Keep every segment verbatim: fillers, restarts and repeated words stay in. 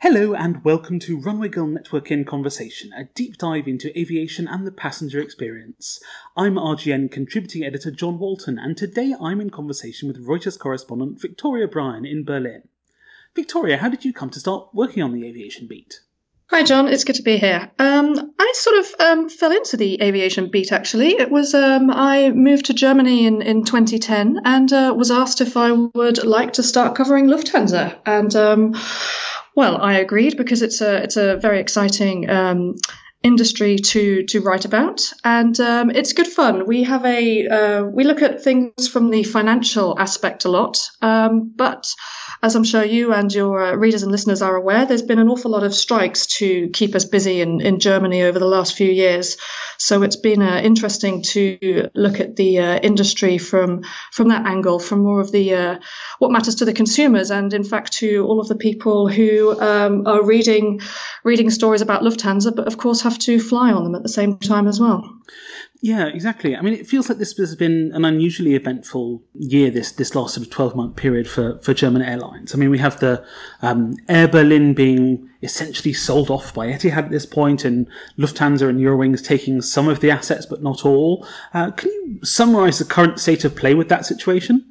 Hello and welcome to Runway Girl Network in Conversation, a deep dive into aviation and the passenger experience. I'm R G N contributing editor John Walton, and today I'm in conversation with Reuters correspondent Victoria Bryan in Berlin. Victoria, how did you come to start working on the aviation beat? Hi John, it's good to be here. Um, I sort of um, fell into the aviation beat actually. It was um, I moved to Germany in, in twenty ten and uh, was asked if I would like to start covering Lufthansa. And um, well, I agreed because it's a it's a very exciting um, industry to to write about, and um, it's good fun. We have a uh, we look at things from the financial aspect a lot, um, but as I'm sure you and your uh, readers and listeners are aware, there's been an awful lot of strikes to keep us busy in, in Germany over the last few years. So it's been uh, interesting to look at the uh, industry from from that angle, from more of the uh, what matters to the consumers, and in fact to all of the people who um, are reading reading stories about Lufthansa, but of course have to fly on them at the same time as well. Yeah, exactly. I mean, it feels like this has been an unusually eventful year, this this last sort of twelve-month period for, for German airlines. I mean, we have the um, Air Berlin being essentially sold off by Etihad at this point, and Lufthansa and Eurowings taking some of the assets, but not all. Uh, can you summarise the current state of play with that situation?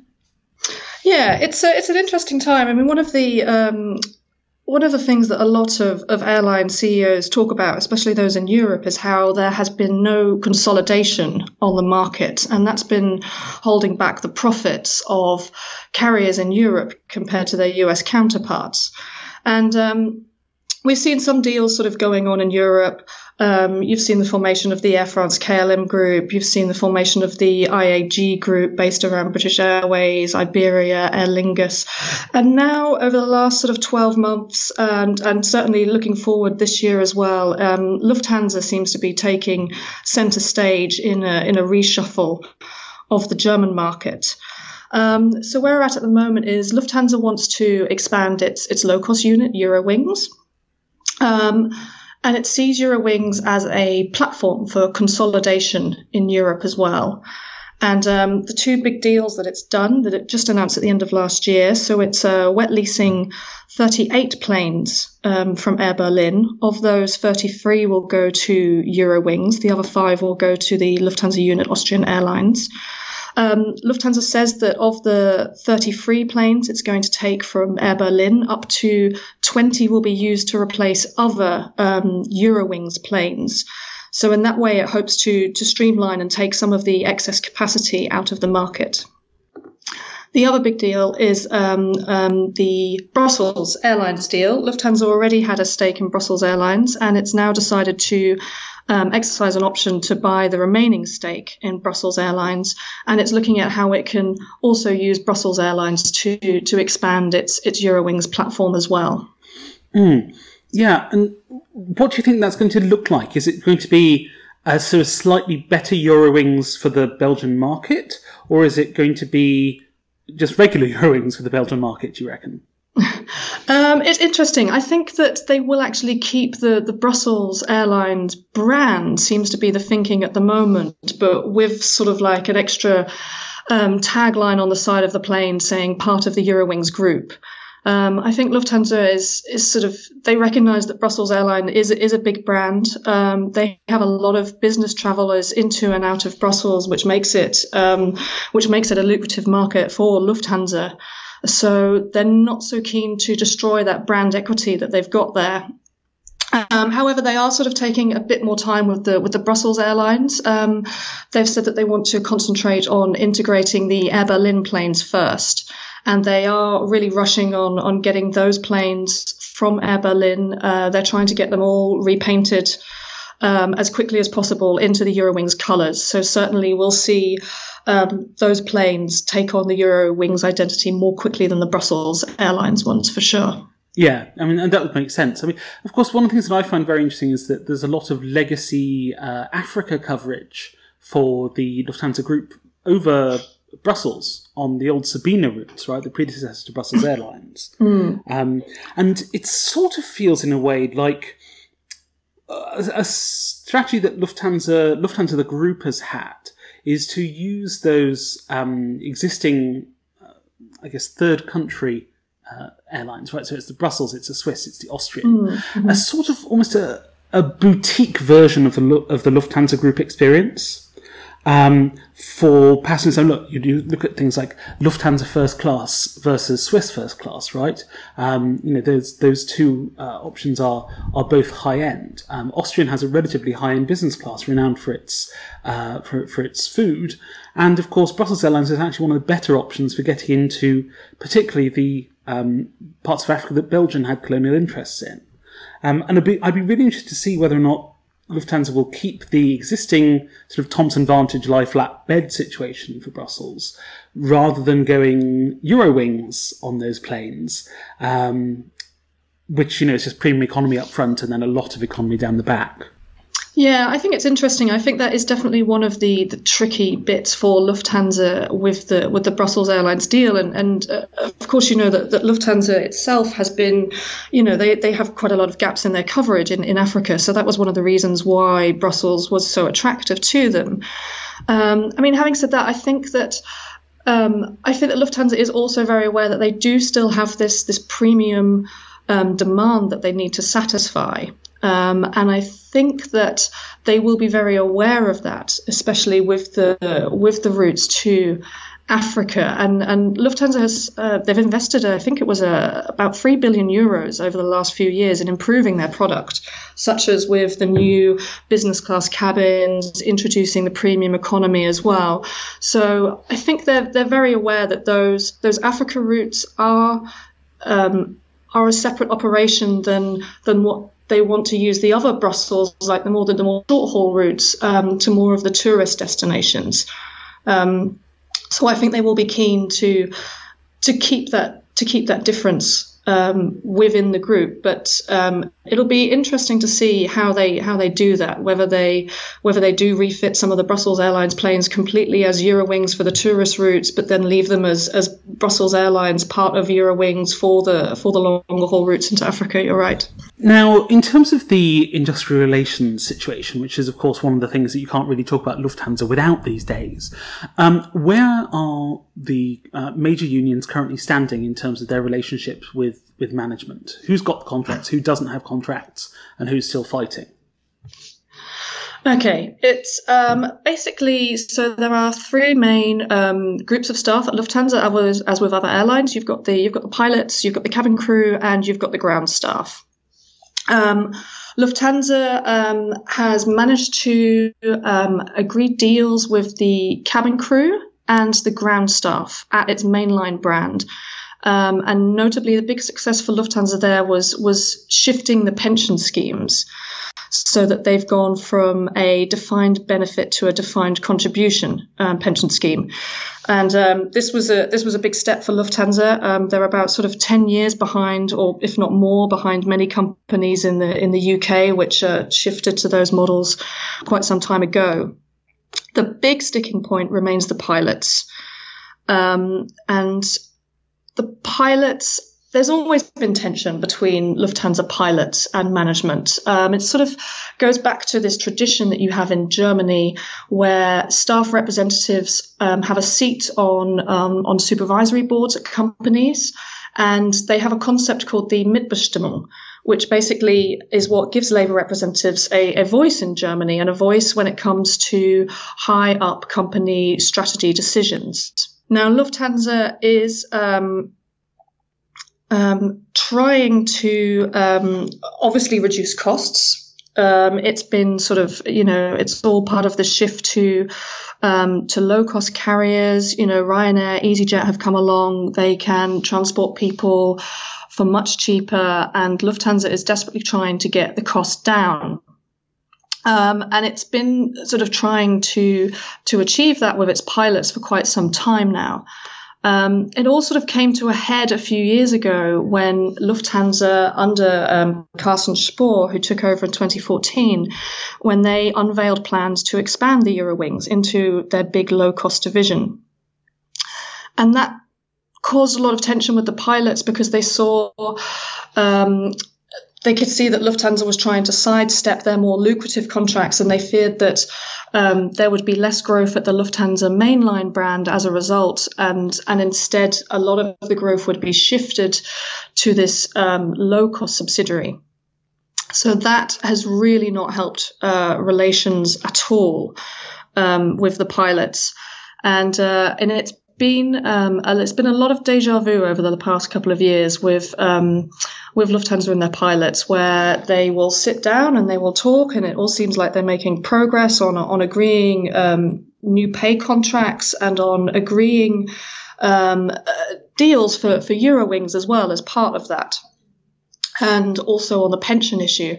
Yeah, it's a, it's an interesting time. I mean, one of the... Um, One of the things that a lot of, of airline C E Os talk about, especially those in Europe, is how there has been no consolidation on the market. And that's been holding back the profits of carriers in Europe compared to their U S counterparts. And um, we've seen some deals sort of going on in Europe. Um, you've seen the formation of the Air France K L M group. You've seen the formation of the I A G group based around British Airways, Iberia, Aer Lingus. And now over the last sort of twelve months, and, and certainly looking forward this year as well, um, Lufthansa seems to be taking centre stage in a, in a reshuffle of the German market. Um, so where we're at at the moment is Lufthansa wants to expand its, its low-cost unit, Eurowings. Um, And it sees Eurowings as a platform for consolidation in Europe as well. And um, the two big deals that it's done, that it just announced at the end of last year, so it's uh, wet leasing thirty-eight planes um, from Air Berlin. Of those, thirty-three will go to Eurowings. The other five will go to the Lufthansa unit Austrian Airlines. Um, Lufthansa says that of the thirty-three planes it's going to take from Air Berlin, up to twenty will be used to replace other um, Eurowings planes. So in that way, it hopes to, to streamline and take some of the excess capacity out of the market. The other big deal is um, um, the Brussels Airlines deal. Lufthansa already had a stake in Brussels Airlines, and it's now decided to um, exercise an option to buy the remaining stake in Brussels Airlines, and it's looking at how it can also use Brussels Airlines to to expand its its Eurowings platform as well. Mm. Yeah, and what do you think that's going to look like? Is it going to be a sort of slightly better Eurowings for the Belgian market, or is it going to be just regular Eurowings for the Belgian market, do you reckon? um, it's interesting. I think that they will actually keep the, the Brussels Airlines brand, seems to be the thinking at the moment, but with sort of like an extra um, tagline on the side of the plane saying part of the Eurowings group. Um, I think Lufthansa is, is sort of, they recognize that Brussels Airline is, is a big brand. Um, they have a lot of business travelers into and out of Brussels, which makes it, um, which makes it a lucrative market for Lufthansa. So they're not so keen to destroy that brand equity that they've got there. Um, however, they are sort of taking a bit more time with the with the Brussels Airlines. Um, they've said that they want to concentrate on integrating the Air Berlin planes first. And they are really rushing on, on getting those planes from Air Berlin. Uh, they're trying to get them all repainted um, as quickly as possible into the Eurowings colours. So certainly we'll see um, those planes take on the Eurowings identity more quickly than the Brussels Airlines ones, for sure. Yeah, I mean, and that would make sense. I mean, of course, one of the things that I find very interesting is that there's a lot of legacy uh, Africa coverage for the Lufthansa group over Brussels on the old Sabena routes, right, the predecessor to Brussels Airlines. Mm. Um, and it sort of feels in a way like a, a strategy that Lufthansa, Lufthansa the group has had is to use those um, existing, uh, I guess, third country uh, airlines, right? So it's the Brussels, it's the Swiss, it's the Austrian. Mm-hmm. A sort of almost a, a boutique version of the of the Lufthansa Group experience. Um, for passengers, so look, you do look at things like Lufthansa first class versus Swiss first class, right? Um, you know, those those two uh, options are are both high end. Um, Austrian has a relatively high end business class, renowned for its uh, for for its food, and of course, Brussels Airlines is actually one of the better options for getting into, particularly the um, parts of Africa that Belgium had colonial interests in. Um, and I'd be I'd be really interested to see whether or not Lufthansa will keep the existing sort of Thomson Vantage lie flat bed situation for Brussels, rather than going Eurowings on those planes, um, which, you know, is just premium economy up front and then a lot of economy down the back. Yeah, I think it's interesting. I think that is definitely one of the, the tricky bits for Lufthansa with the with the Brussels Airlines deal. And, and uh, of course, you know that, that Lufthansa itself has been, you know, they, they have quite a lot of gaps in their coverage in, in Africa. So that was one of the reasons why Brussels was so attractive to them. Um, I mean, having said that, I think that um, I think that Lufthansa is also very aware that they do still have this this premium um, demand that they need to satisfy. Um, and I think that they will be very aware of that, especially with the with the routes to Africa. And and Lufthansa has uh, they've invested, I think it was a, about three billion euros over the last few years in improving their product, such as with the new business class cabins, introducing the premium economy as well. So I think they're they're very aware that those those Africa routes are um, are a separate operation than than what they want to use the other Brussels, like the more the, the more short haul routes, um, to more of the tourist destinations. Um, so I think they will be keen to to keep that to keep that difference um, within the group. But um, it'll be interesting to see how they how they do that. Whether they whether they do refit some of the Brussels Airlines planes completely as Eurowings for the tourist routes, but then leave them as as Brussels Airlines part of Eurowings for the for the longer haul routes into Africa. You're right. Now, in terms of the industrial relations situation, which is, of course, one of the things that you can't really talk about Lufthansa without these days, um, where are the uh, major unions currently standing in terms of their relationships with, with management? Who's got the contracts, who doesn't have contracts, and who's still fighting? Okay, it's um, basically, so there are three main um, groups of staff at Lufthansa, as, as with other airlines. You've got the you've got the pilots, you've got the cabin crew, and you've got the ground staff. Um, Lufthansa um, has managed to um, agree deals with the cabin crew and the ground staff at its mainline brand. Um, and notably, the big success for Lufthansa there was was shifting the pension schemes so that they've gone from a defined benefit to a defined contribution um, pension scheme. And um, this was a this was a big step for Lufthansa. Um, they're about sort of ten years behind, or if not more, behind many companies in the in the U K, which uh, shifted to those models quite some time ago. The big sticking point remains the pilots, um, and the pilots. There's always been tension between Lufthansa pilots and management. Um, it sort of goes back to this tradition that you have in Germany, where staff representatives um, have a seat on um, on supervisory boards at companies, and they have a concept called the Mitbestimmung, which basically is what gives Labour representatives a, a voice in Germany, and a voice when it comes to high up company strategy decisions. Now, Lufthansa is um, Um, trying to um, obviously reduce costs. Um, it's been sort of, you know, it's all part of the shift to um, to low cost carriers. You know, Ryanair, EasyJet have come along. They can transport people for much cheaper, and Lufthansa is desperately trying to get the cost down. Um, and it's been sort of trying to to achieve that with its pilots for quite some time now. Um, it all sort of came to a head a few years ago when Lufthansa, under um, Carsten Spohr, who took over in twenty fourteen, when they unveiled plans to expand the Eurowings into their big low-cost division. And that caused a lot of tension with the pilots because they saw um, they could see that Lufthansa was trying to sidestep their more lucrative contracts, and they feared that um, there would be less growth at the Lufthansa mainline brand as a result, and and instead a lot of the growth would be shifted to this um, low-cost subsidiary. So that has really not helped uh, relations at all um, with the pilots, and uh, and it's been um, it's been a lot of deja vu over the past couple of years with um, with Lufthansa and their pilots, where they will sit down and they will talk, and it all seems like they're making progress on on agreeing um, new pay contracts and on agreeing um, uh, deals for for Eurowings as well as part of that, and also on the pension issue.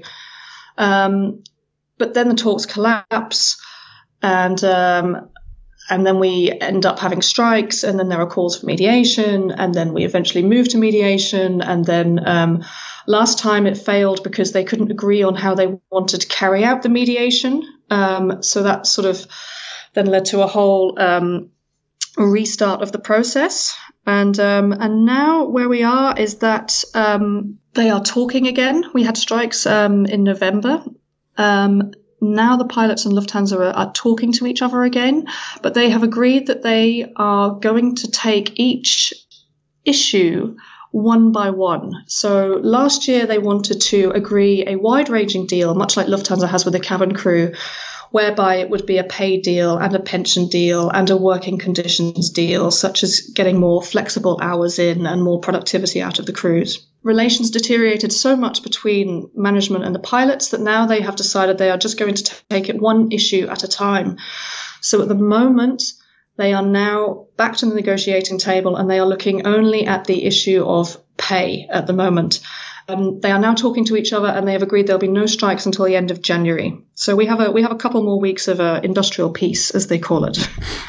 Um, but then the talks collapse, and um, and then we end up having strikes, and then there are calls for mediation, and then we eventually move to mediation, and then um, last time it failed because they couldn't agree on how they wanted to carry out the mediation. Um, so that sort of then led to a whole um, restart of the process. And um, and now where we are is that um, they are talking again. We had strikes um, in November. Um, now the pilots and Lufthansa are, are talking to each other again, but they have agreed that they are going to take each issue one by one. So last year they wanted to agree a wide-ranging deal, much like Lufthansa has with the cabin crew, whereby it would be a pay deal and a pension deal and a working conditions deal, such as getting more flexible hours in and more productivity out of the crews. Relations deteriorated so much between management and the pilots that now they have decided they are just going to take it one issue at a time. So at the moment, they are now back to the negotiating table, and they are looking only at the issue of pay at the moment. Um, they are now talking to each other, and they have agreed there'll be no strikes until the end of January. So we have a we have a couple more weeks of uh, industrial peace, as they call it.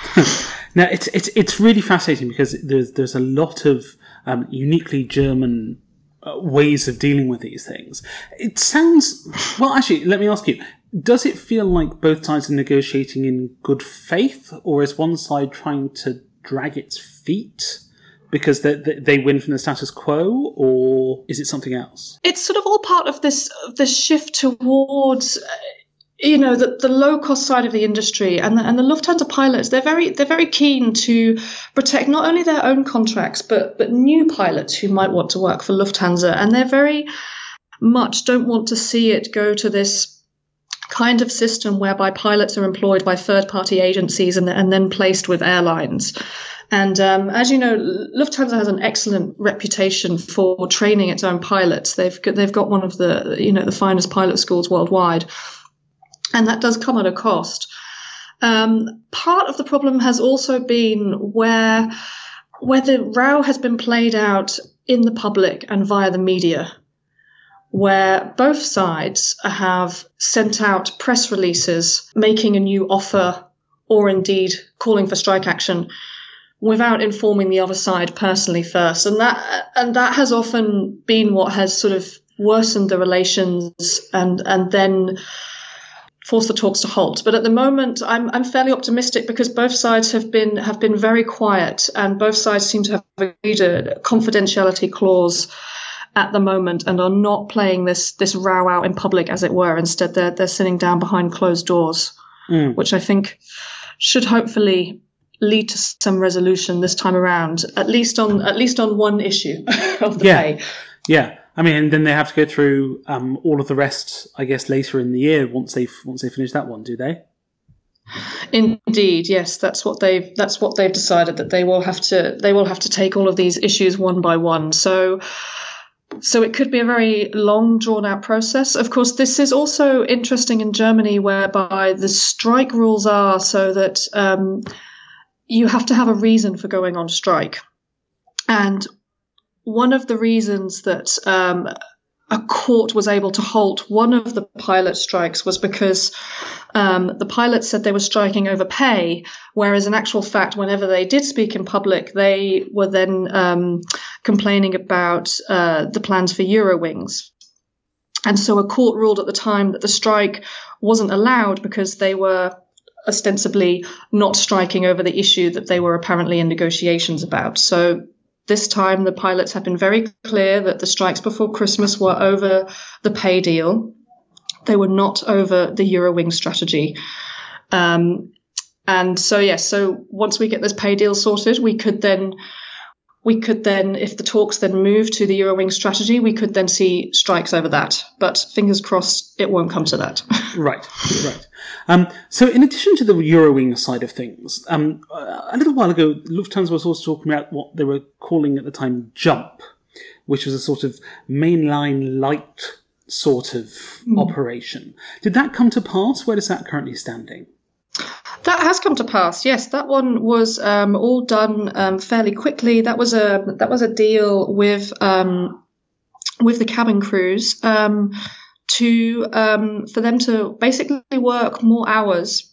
Now it's it's it's really fascinating because there's there's a lot of um, uniquely German uh, ways of dealing with these things. It sounds well. Actually, let me ask you: does it feel like both sides are negotiating in good faith, or is one side trying to drag its feet because they, they win from the status quo, or is it something else? It's sort of all part of this this shift towards, you know, the, the low cost side of the industry, and the, and the Lufthansa pilots. They're very they're very keen to protect not only their own contracts, but but new pilots who might want to work for Lufthansa, and they're very much don't want to see it go to this kind of system whereby pilots are employed by third party agencies and and then placed with airlines. And um, as you know, Lufthansa has an excellent reputation for training its own pilots. They've got, they've got one of the you know the finest pilot schools worldwide, and that does come at a cost. Um, part of the problem has also been where where the row has been played out in the public and via the media, where both sides have sent out press releases making a new offer or indeed calling for strike action without informing the other side personally first. And that and that has often been what has sort of worsened the relations and and then forced the talks to halt. But at the moment, I'm I'm fairly optimistic because both sides have been have been very quiet, and both sides seem to have agreed a confidentiality clause at the moment and are not playing this this row out in public, as it were. Instead, they're they're sitting down behind closed doors, mm. which I think should hopefully lead to some resolution this time around, at least on at least on one issue of the yeah. pay. Yeah, I mean, and then they have to go through um, all of the rest, I guess, later in the year once they once they finish that one, do they? Indeed, yes, that's what they've that's what they've decided, that they will have to they will have to take all of these issues one by one. So. So it could be a very long, drawn-out process. Of course, this is also interesting in Germany, whereby the strike rules are so that um, you have to have a reason for going on strike. And one of the reasons that um, a court was able to halt one of the pilot strikes was because um, the pilots said they were striking over pay, whereas in actual fact, whenever they did speak in public, they were then um, complaining about uh, the plans for Eurowings. And so a court ruled at the time that the strike wasn't allowed because they were ostensibly not striking over the issue that they were apparently in negotiations about. So this time, the pilots have been very clear that the strikes before Christmas were over the pay deal. They were not over the Eurowings strategy. Um, and so, yes, so once we get this pay deal sorted, we could then, we could then, if the talks then move to the Eurowings strategy, we could then see strikes over that. But fingers crossed, it won't come to that. Right, right. Um, so in addition to the Eurowings side of things, um, a little while ago, Lufthansa was also talking about what they were calling at the time JUMP, which was a sort of mainline light sort of mm. operation. Did that come to pass? Where is that currently standing? That has come to pass. Yes, that one was um, all done um, fairly quickly. That was a that was a deal with um, with the cabin crews um, to um, for them to basically work more hours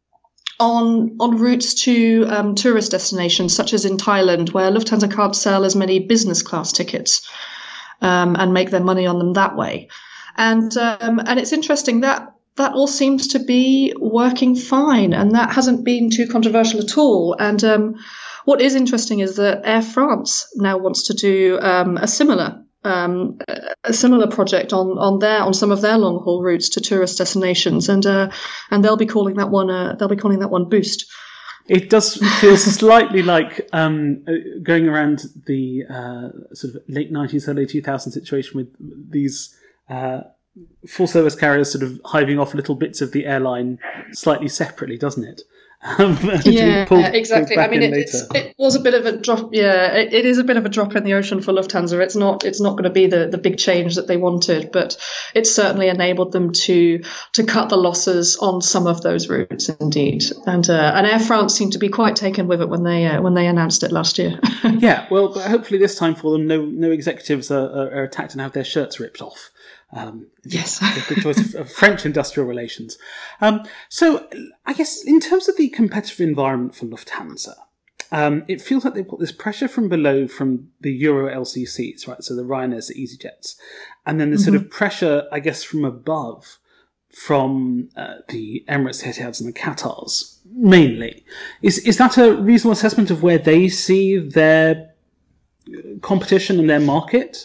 on on routes to um, tourist destinations, such as in Thailand, where Lufthansa can't sell as many business class tickets um, and make their money on them that way. And um, and it's interesting that. That all seems to be working fine, and that hasn't been too controversial at all. And um, what is interesting is that Air France now wants to do um, a similar um, a similar project on on their on some of their long haul routes to tourist destinations, and uh, and they'll be calling that one uh, they'll be calling that one Boost. It does feel slightly like um, going around the uh, sort of late nineties, early two thousands situation with these. Uh, full service carriers sort of hiving off little bits of the airline slightly separately, doesn't it? Um, yeah, pulled, exactly. Pulled I mean, it, it's, it was a bit of a drop. Yeah, it, it is a bit of a drop in the ocean for Lufthansa. It's not. It's not going to be the, the big change that they wanted, but it certainly enabled them to to cut the losses on some of those routes, indeed. And uh, and Air France seemed to be quite taken with it when they uh, when they announced it last year. Yeah, well, but hopefully this time for them, no no executives are, are, are attacked and have their shirts ripped off. Um, yes. The choice of, of French industrial relations. Um, so I guess in terms of the competitive environment for Lufthansa, um, it feels like they've got this pressure from below from the Euro L C Cs, right? So the Ryanairs, the EasyJets. And then the mm-hmm. sort of pressure, I guess, from above from uh, the Emirates, Etihads and the Qatars, mainly. Is, is that a reasonable assessment of where they see their competition and their market?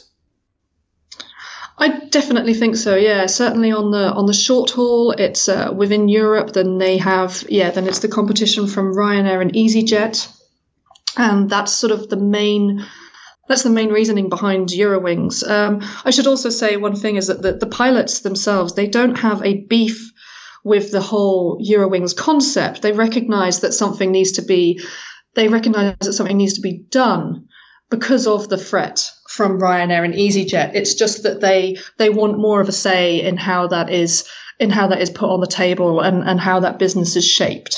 I definitely think so. Yeah, certainly on the on the short haul, it's uh, within Europe. Then they have yeah. Then it's the competition from Ryanair and EasyJet, and that's sort of the main. That's the main reasoning behind Eurowings. Um, I should also say one thing is that the, the pilots themselves, they don't have a beef with the whole Eurowings concept. They recognise that something needs to be. They recognise that something needs to be done because of the threat from Ryanair and EasyJet. It's just that they they want more of a say in how that is in how that is put on the table and, and how that business is shaped.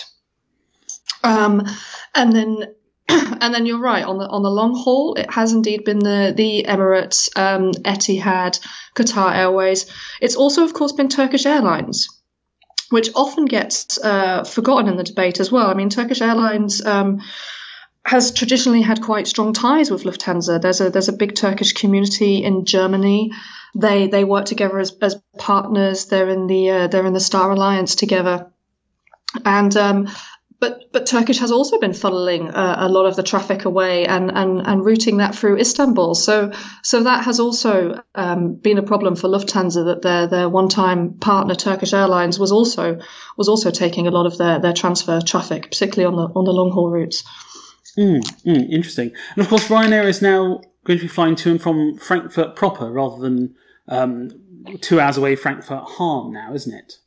Um, and then and then you're right, on the on the long haul, it has indeed been the the Emirates, um, Etihad, Qatar Airways. It's also, of course, been Turkish Airlines, which often gets uh, forgotten in the debate as well. I mean, Turkish Airlines um, has traditionally had quite strong ties with Lufthansa. There's a there's a big Turkish community in Germany. They they work together as, as partners. They're in the uh, they're in the Star Alliance together, and um, but but Turkish has also been funneling uh, a lot of the traffic away and, and and routing that through Istanbul. So so that has also um, been a problem for Lufthansa, that their their one time partner Turkish Airlines was also was also taking a lot of their their transfer traffic, particularly on the on the long haul routes. Mm, mm, interesting. And of course, Ryanair is now going to be flying to and from Frankfurt proper rather than um, two hours away, Frankfurt Hahn now, isn't it?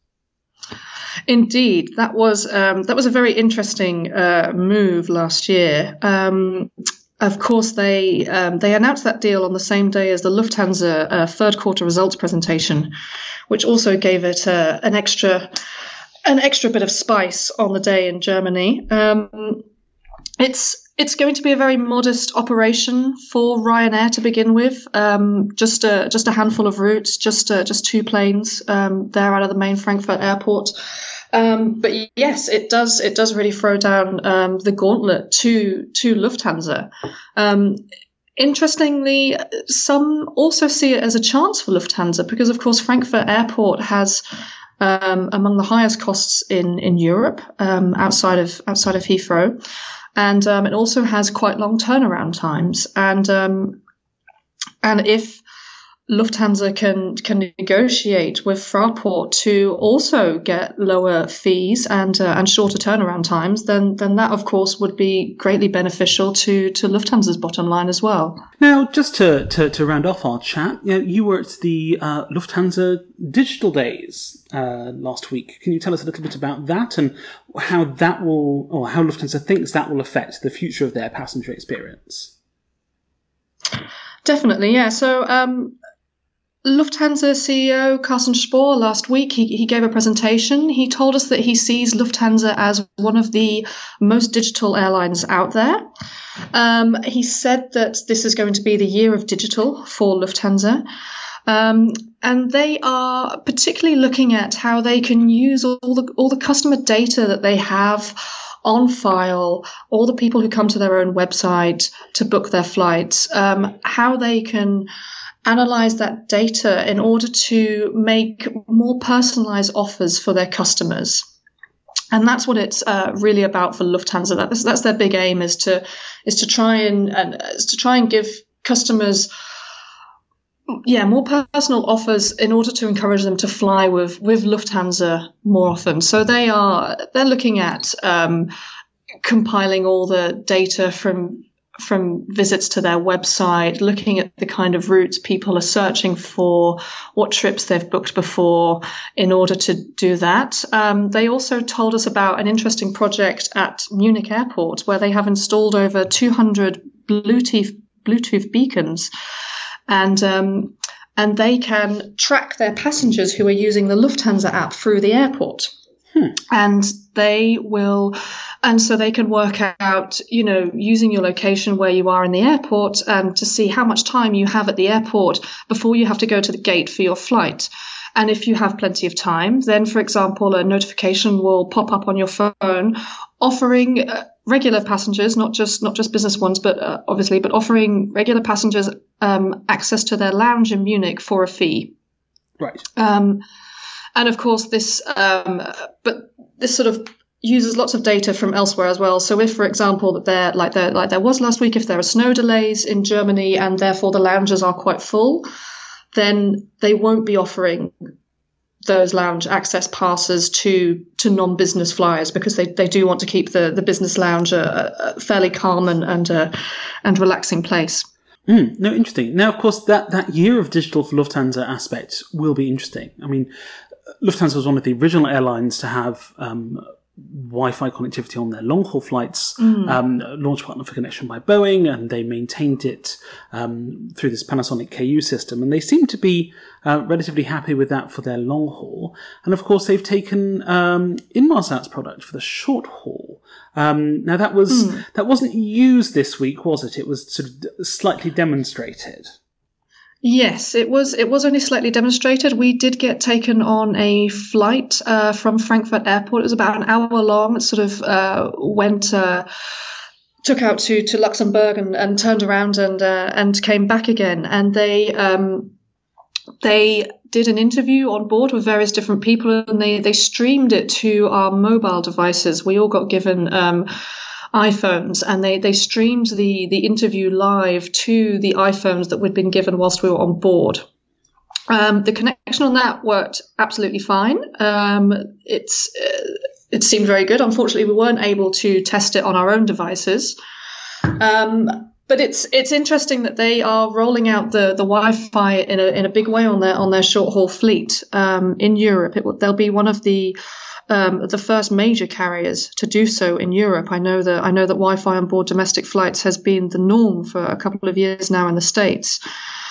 Indeed, that was um, that was a very interesting uh, move last year. Um, of course, they um, they announced that deal on the same day as the Lufthansa uh, third quarter results presentation, which also gave it uh, an extra an extra bit of spice on the day in Germany. Um, It's it's going to be a very modest operation for Ryanair to begin with. Um, just a just a handful of routes, just uh, just two planes um, there out of the main Frankfurt airport. Um, but yes, it does it does really throw down um, the gauntlet to to Lufthansa. Um, interestingly, some also see it as a chance for Lufthansa because, of course, Frankfurt Airport has um, among the highest costs in in Europe, um, outside of outside of Heathrow. and um, it also has quite long turnaround times. And um, and if Lufthansa can can negotiate with Fraport to also get lower fees and uh, and shorter turnaround times, then then that of course would be greatly beneficial to to Lufthansa's bottom line as well. Now, just to to, to round off our chat, you know, you were at the uh, Lufthansa Digital Days uh, last week. Can you tell us a little bit about that and how that will, or how Lufthansa thinks that will affect the future of their passenger experience? Definitely, yeah. So. Um, Lufthansa C E O Carsten Spohr last week, he, he gave a presentation. He told us that he sees Lufthansa as one of the most digital airlines out there. Um, he said that this is going to be the year of digital for Lufthansa. Um, and they are particularly looking at how they can use all the all the customer data that they have on file, all the people who come to their own website to book their flights, um, how they can analyze that data in order to make more personalized offers for their customers. And that's what it's uh, really about for Lufthansa. That's, that's their big aim, is to is to try and, and is to try and give customers yeah more personal offers in order to encourage them to fly with with Lufthansa more often. So they are they're looking at um, compiling all the data from from visits to their website, looking at the kind of routes people are searching for, what trips they've booked before in order to do that. Um, they also told us about an interesting project at Munich Airport where they have installed over two hundred Bluetooth, Bluetooth beacons, and um, and they can track their passengers who are using the Lufthansa app through the airport. Hmm. And they will, and so they can work out, you know, using your location where you are in the airport, um, to see how much time you have at the airport before you have to go to the gate for your flight. And if you have plenty of time, then, for example, a notification will pop up on your phone offering uh, regular passengers, not just not just business ones, but uh, obviously, but offering regular passengers um, access to their lounge in Munich for a fee. Right. Um, And of course, this, um, but this sort of uses lots of data from elsewhere as well. So if, for example, that there, like there, like there was last week, if there are snow delays in Germany and therefore the lounges are quite full, then they won't be offering those lounge access passes to to non-business flyers, because they, they do want to keep the, the business lounge a, a fairly calm and and, uh, and relaxing place. Mm, no, interesting. Now, of course, that, that year of digital for Lufthansa aspect will be interesting. I mean, Lufthansa was one of the original airlines to have um, Wi-Fi connectivity on their long-haul flights, mm. um, launch partner for Connection by Boeing, and they maintained it um, through this Panasonic K U system. And they seem to be uh, relatively happy with that for their long-haul. And of course, they've taken um, Inmarsat's product for the short-haul. Um, now, that was mm. that wasn't used this week, was it? It was sort of slightly demonstrated. Yes, it was. It was only slightly demonstrated. We did get taken on a flight uh, from Frankfurt Airport. It was about an hour long. It sort of uh, went, uh, took out to, to Luxembourg and, and turned around and uh, and came back again. And they um, they did an interview on board with various different people, and they they streamed it to our mobile devices. We all got given Um, iPhones, and they, they streamed the, the interview live to the iPhones that we'd been given whilst we were on board. Um, the connection on that worked absolutely fine. Um, it's uh, it seemed very good. Unfortunately, we weren't able to test it on our own devices. Um, but it's it's interesting that they are rolling out the, the Wi-Fi in a in a big way on their on their short haul fleet um, in Europe. It will, they'll be one of the Um, the first major carriers to do so in Europe. I know that I know that Wi-Fi on board domestic flights has been the norm for a couple of years now in the States.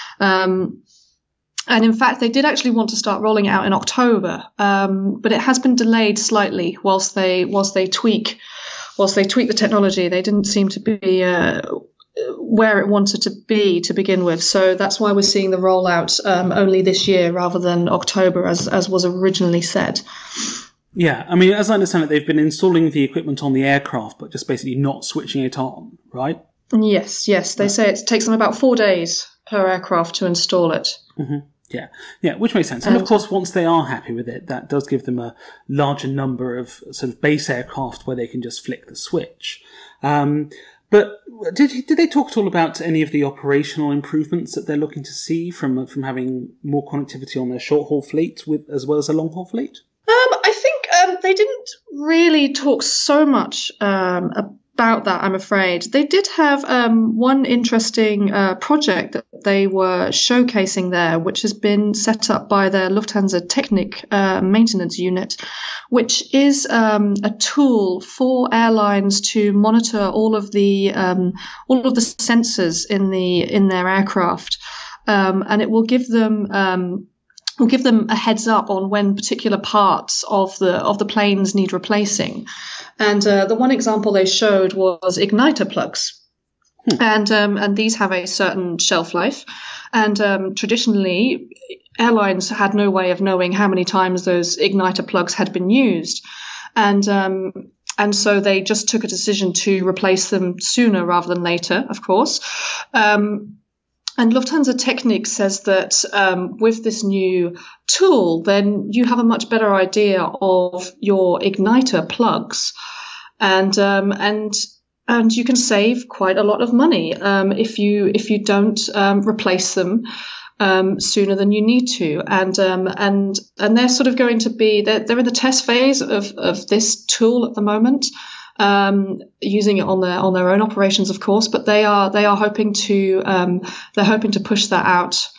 Um, and in fact, they did actually want to start rolling it out in October, um, but it has been delayed slightly whilst they whilst they tweak whilst they tweak the technology. They didn't seem to be uh, where it wanted to be to begin with. So that's why we're seeing the rollout um, only this year rather than October, as as was originally said. Yeah, I mean, as I understand it, they've been installing the equipment on the aircraft, but just basically not switching it on, right? Yes, yes. They yeah. say it takes them about four days per aircraft to install it. Mm-hmm. Yeah, yeah, which makes sense. And, and of course, once they are happy with it, that does give them a larger number of sort of base aircraft where they can just flick the switch. Um, but did did they talk at all about any of the operational improvements that they're looking to see from from having more connectivity on their short haul fleet with as well as a long haul fleet? Um, I think um, they didn't really talk so much um, about that, I'm afraid. They did have um, one interesting uh, project that they were showcasing there, which has been set up by their Lufthansa Technik uh, maintenance unit, which is um, a tool for airlines to monitor all of the um, all of the sensors in the in their aircraft, um, and it will give them um, will give them a heads up on when particular parts of the of the planes need replacing. And uh, the one example they showed was igniter plugs. Hmm. And um, and these have a certain shelf life. And um, traditionally, airlines had no way of knowing how many times those igniter plugs had been used. And um, and so they just took a decision to replace them sooner rather than later, of course. Um, And Lufthansa Technik says that um, with this new tool, then you have a much better idea of your igniter plugs, and um, and and you can save quite a lot of money um, if you if you don't um, replace them um, sooner than you need to. And um, and and they're sort of going to be they're, they're in the test phase of of this tool at the moment. Um, using it on their on their own operations, of course, but they are they are hoping to um, they're hoping to push that out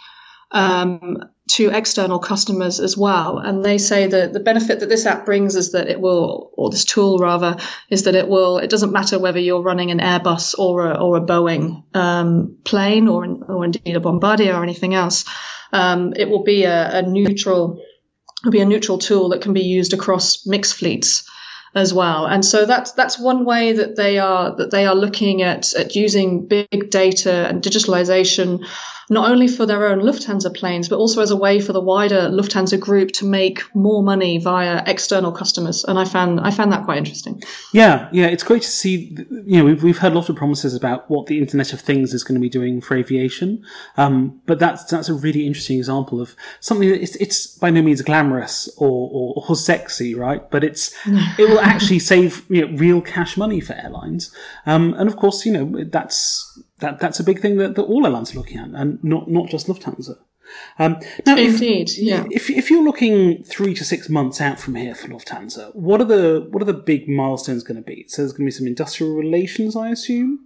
um, to external customers as well. And they say that the benefit that this app brings is that it will, or this tool rather, is that it will. It doesn't matter whether you're running an Airbus or a, or a Boeing um, plane, or or indeed a Bombardier or anything else. Um, it will be a, a neutral, it'll be a neutral tool that can be used across mixed fleets as well. And so that's that's one way that they are that they are looking at at using big data and digitalization, not only for their own Lufthansa planes, but also as a way for the wider Lufthansa group to make more money via external customers. And I found I found that quite interesting. Yeah, yeah, it's great to see. You know, we've we've heard a lot of promises about what the Internet of Things is going to be doing for aviation, um, but that's that's a really interesting example of something that it's it's by no means glamorous or or, or sexy, right? But it's it will actually save, you know, real cash money for airlines, um, and of course, you know, that's that that's a big thing that, that all airlines are looking at, and not not just Lufthansa. Um, now, Indeed, if, yeah. If if you're looking three to six months out from here for Lufthansa, what are the what are the big milestones going to be? So there's going to be some industrial relations, I assume.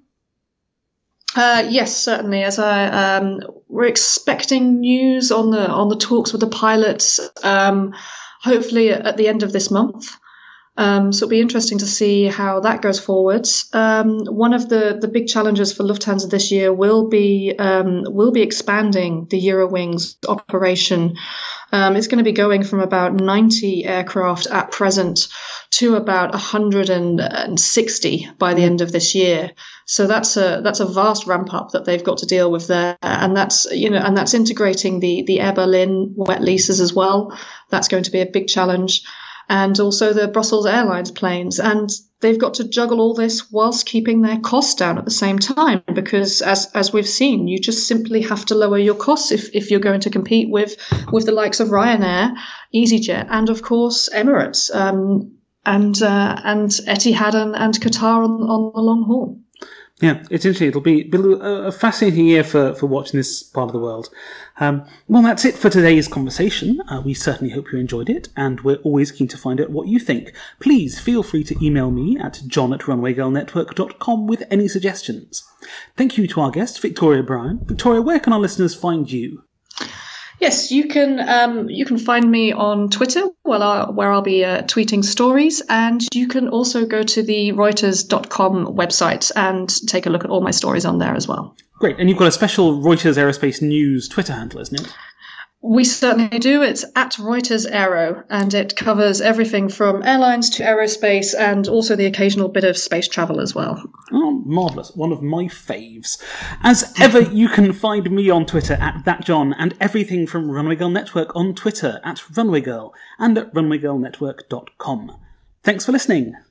Uh, yes, certainly. As I um, we're expecting news on the on the talks with the pilots, um, hopefully at the end of this month. Um, so it'll be interesting to see how that goes forward. Um, one of the, the big challenges for Lufthansa this year will be um, will be expanding the Eurowings operation. Um, it's going to be going from about ninety aircraft at present to about one hundred sixty by the end of this year. So that's a that's a vast ramp up that they've got to deal with there, and that's you know and that's integrating the the Air Berlin wet leases as well. That's going to be a big challenge. And also the Brussels Airlines planes. And they've got to juggle all this whilst keeping their costs down at the same time, because as as we've seen, you just simply have to lower your costs if, if you're going to compete with, with the likes of Ryanair, EasyJet, and of course Emirates, um, and uh, and Etihad and, and Qatar on, on the long haul. Yeah, it's interesting. It'll be a fascinating year for, for watching this part of the world. Um, well, that's it for today's conversation. Uh, we certainly hope you enjoyed it, and we're always keen to find out what you think. Please feel free to email me at john at runway girl network dot com with any suggestions. Thank you to our guest, Victoria Bryan. Victoria, where can our listeners find you? Yes, you can um, you can find me on Twitter, where I'll, where I'll be uh, tweeting stories, and you can also go to the Reuters dot com website and take a look at all my stories on there as well. Great, and you've got a special Reuters Aerospace News Twitter handle, isn't it? We certainly do. It's at Reuters Aero, and it covers everything from airlines to aerospace and also the occasional bit of space travel as well. Oh, marvellous. One of my faves. As ever, you can find me on Twitter at ThatJohn, and everything from Runway Girl Network on Twitter at Runway Girl and at runway girl network dot com. Thanks for listening.